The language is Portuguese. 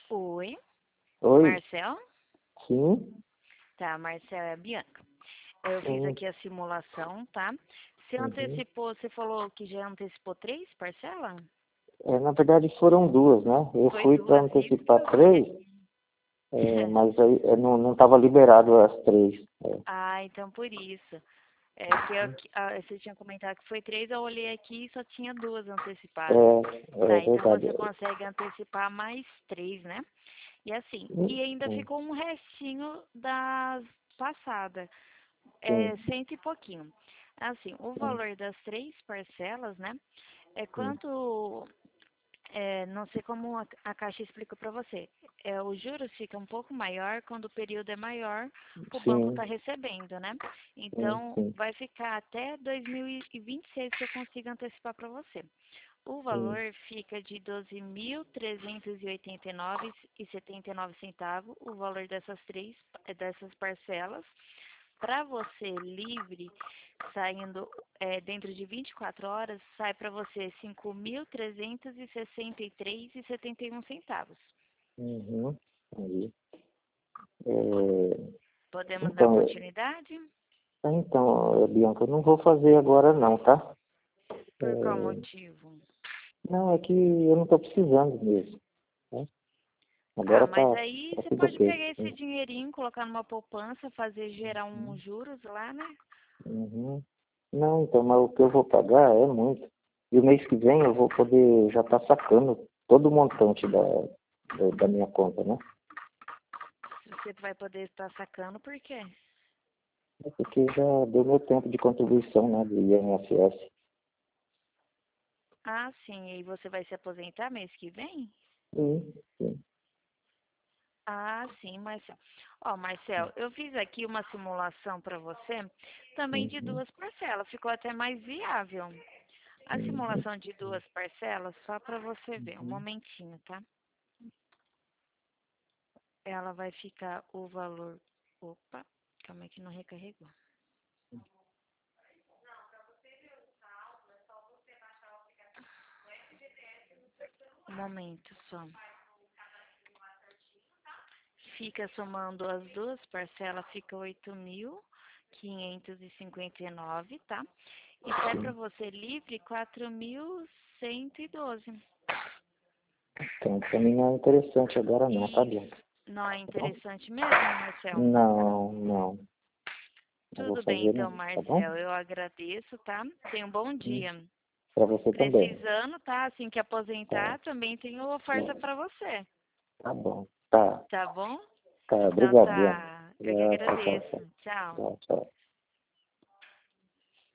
Oi, Oi, Marcel? sim, Tá, Marcel é a Bianca. Eu fiz sim, aqui a simulação, tá? Você uhum. antecipou, você falou que já antecipou 3 parcelas? Na verdade foram duas, né? Eu Foi fui para duas, antecipar isso? três, mas aí não estava liberado as três. Ah, então por isso. É que você tinha comentado que foi 3, eu olhei aqui e só tinha duas antecipadas. É Tá, então verdade. você consegue antecipar mais 3, né? E assim, e ainda Sim, ficou um restinho das passadas. É sim, cento e pouquinho. Assim, o sim, valor das 3 parcelas, né? É sim, quanto, não sei como a Caixa explica para você. Os juros ficam um pouco maior quando o período é maior que o banco está sim, recebendo, né? sim, Então, sim, vai ficar até 2026 que eu consigo antecipar para você. O sim, valor fica de 12.389,79 o valor dessas parcelas. Para você livre, saindo dentro de 24 horas, sai para você 5.363,71 centavos. uhum, entendi. É, Podemos dar então, continuidade? Bianca, eu não vou fazer agora não, tá? Por qual motivo? Não, é que eu não estou precisando mesmo, né? Ah, Agora mas aí tá você tudo pode ok. pegar esse dinheirinho, colocar numa poupança, fazer gerar uns juros lá, né? Uhum. Não, então, mas o que eu vou pagar é muito. E o mês que vem eu vou poder já estar sacando todo o montante da minha conta, né? Você vai poder estar sacando, por quê? É porque já deu meu tempo de contribuição, né, do INSS. Ah, sim, e você vai se aposentar mês que vem? Sim, sim. Ah, sim, Marcel. Ó, Marcel, eu fiz aqui uma simulação para você, também de Uhum, 2 parcelas, ficou até mais viável. A uhum, simulação de 2 parcelas, só para você ver, um uhum. momentinho, tá? Ela vai ficar o valor. Opa, calma aí que não recarregou. Um momento só. Fica somando as 2 parcelas, fica 8.559, tá? E sai para Sim. você livre 4.112. Então, para mim não é interessante agora não, tá, Isso. Bianca? Não é Tá bom? interessante mesmo, Marcel? Não, não. Não vou Tudo bem, fazer então, não, tá bom? Marcel. Eu agradeço, tá? Tenha um bom dia. Para você também. Precisando, tá? Assim que Tá, aposentar, também tenho oferta para você. tá bom. Tá, Tá bom? tá. Então Obrigado, Bianca. tá. Eu que Tchau, tchau, agradeço. tchau. Tchau. Tchau, tchau.